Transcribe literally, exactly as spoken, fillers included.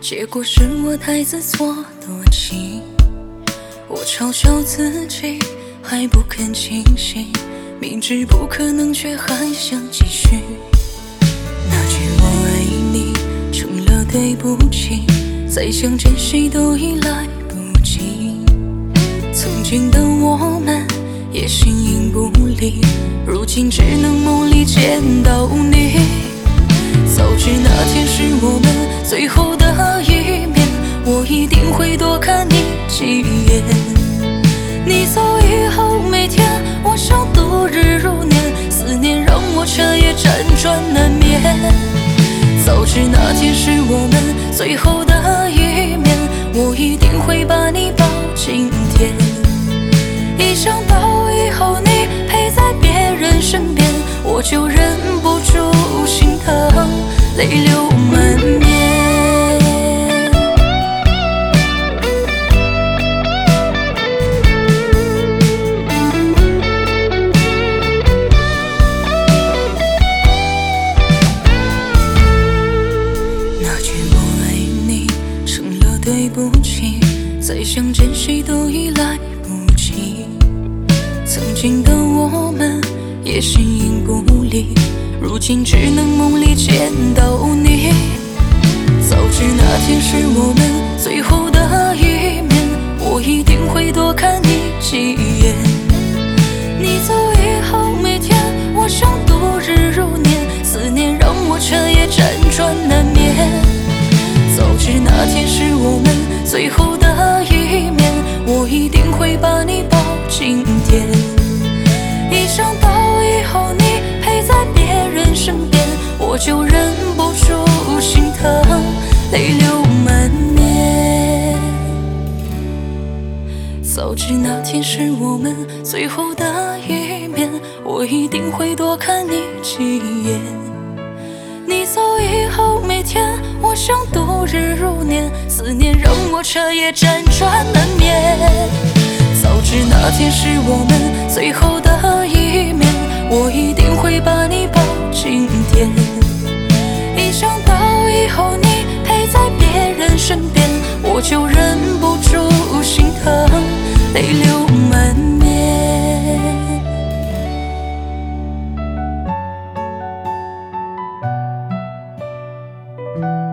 结果是我太自作多情，我嘲笑自己还不肯清醒，明知不可能却还想继续。那句我爱你成了对不起，再想珍惜都已来不及。曾经的我们也形影不离，如今只能梦里见到你。早知那天是我们最后的一面，我一定会多看你几眼。你走以后，每天我想度日如年，思念让我彻夜辗转难眠。早知那天是我们最后的一面，我一定会把你抱进天。一想到以后你陪在别人身边，我就忍不住心疼，泪流满面。那句我爱你成了对不起，再想珍惜都已来不及。曾经的我们也形影不离，如今只能梦里见到你。早知那天是我们最后的一面，我一定会多看你几眼。你走以后，每天我想度日如年，思念让我彻夜辗转难眠。早知那天是我们最后的一面，我一定会把你抱进天。一想到以后你陪在别人身边，我就忍不住心疼，泪流满面。早知那天是我们最后的一面，我一定会多看你几眼。你走以后，每天我想度日如年，思念让我彻夜辗转难眠。早知那天是我们最后的一面，我一定会把你抱进天。一想到以后你陪在别人身边，我就忍不住心疼，泪流满面。 嗯。